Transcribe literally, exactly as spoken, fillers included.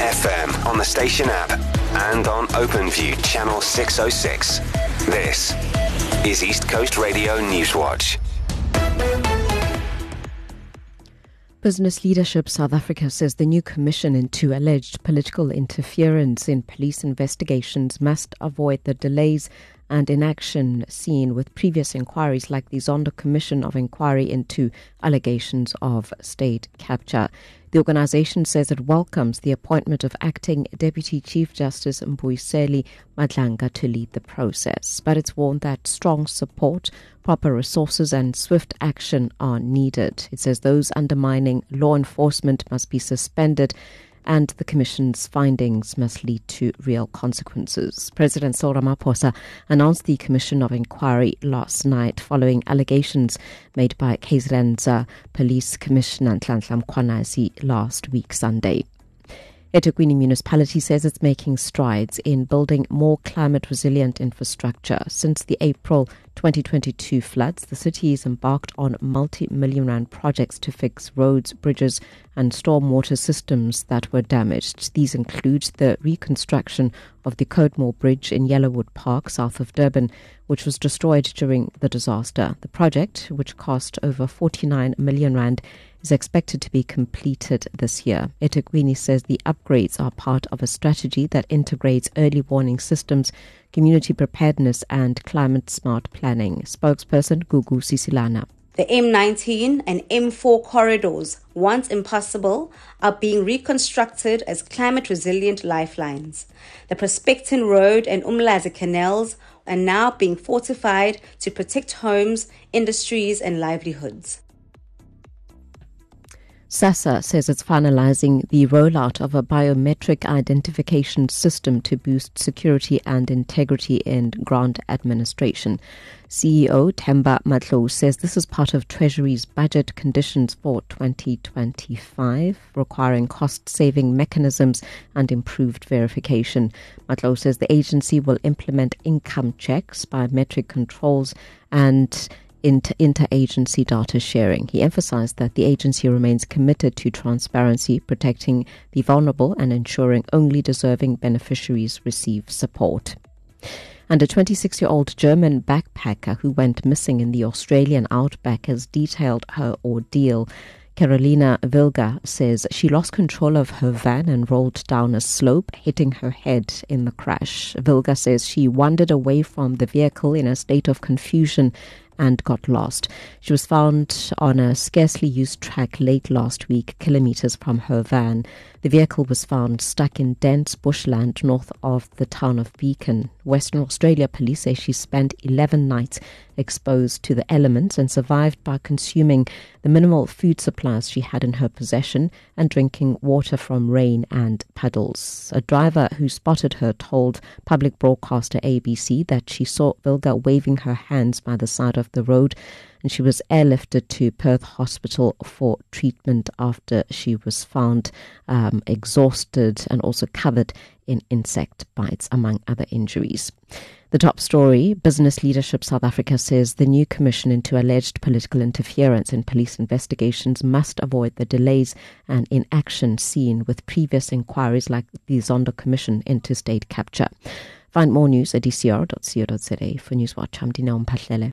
F M on the station app and on OpenView channel six oh six. This is East Coast Radio Newswatch. Business Leadership South Africa says the new commission into alleged political interference in police investigations must avoid the delays and inaction seen with previous inquiries like the Zondo Commission of Inquiry into allegations of state capture. The organisation says it welcomes the appointment of Acting Deputy Chief Justice Mbuyiseni Madlanga to lead the process, but it's warned that strong support, proper resources and swift action are needed. It says those undermining law enforcement must be suspended and the Commission's findings must lead to real consequences. President Cyril Ramaphosa announced the Commission of Inquiry last night following allegations made by K Z N's uh, Police Commissioner Nhlanhla Mkhwanazi last week Sunday. eThekwini municipality says it's making strides in building more climate-resilient infrastructure. Since the April twenty twenty-two floods, the city has embarked on multi-million rand projects to fix roads, bridges and stormwater systems that were damaged. These include the reconstruction of the Coatmore Bridge in Yellowwood Park, south of Durban, which was destroyed during the disaster. The project, which cost over forty-nine million rand, is expected to be completed this year. eThekwini says the upgrades are part of a strategy that integrates early warning systems, community preparedness and climate-smart planning. Spokesperson Gugu Sisilana. The M nineteen and M four corridors, once impassable, are being reconstructed as climate-resilient lifelines. The Prospecton Road and Umlazi canals are now being fortified to protect homes, industries and livelihoods. SASSA says it's finalizing the rollout of a biometric identification system to boost security and integrity in grant administration. C E O Themba Matlou says this is part of Treasury's budget conditions for twenty twenty-five, requiring cost-saving mechanisms and improved verification. Matlou says the agency will implement income checks, biometric controls and Inter- interagency data sharing. He emphasized that the agency remains committed to transparency, protecting the vulnerable and ensuring only deserving beneficiaries receive support. And a twenty-six-year-old German backpacker who went missing in the Australian outback has detailed her ordeal. Carolina Vilga says she lost control of her van and rolled down a slope, hitting her head in the crash. Vilga says she wandered away from the vehicle in a state of confusion and got lost. She was found on a scarcely used track late last week, kilometres from her van. The vehicle was found stuck in dense bushland north of the town of Beacon. Western Australia police say she spent eleven nights exposed to the elements and survived by consuming the minimal food supplies she had in her possession and drinking water from rain and puddles. A driver who spotted her told public broadcaster A B C that she saw Vilga waving her hands by the side of the road, and she was airlifted to Perth Hospital for treatment after she was found um, exhausted and also covered in insect bites, among other injuries. The top story, Business Leadership South Africa says the new commission into alleged political interference in police investigations must avoid the delays and inaction seen with previous inquiries like the Zondo Commission into state capture. Find more news at d c r dot co dot za. For Newswatch, I'm Dina Mpahlele.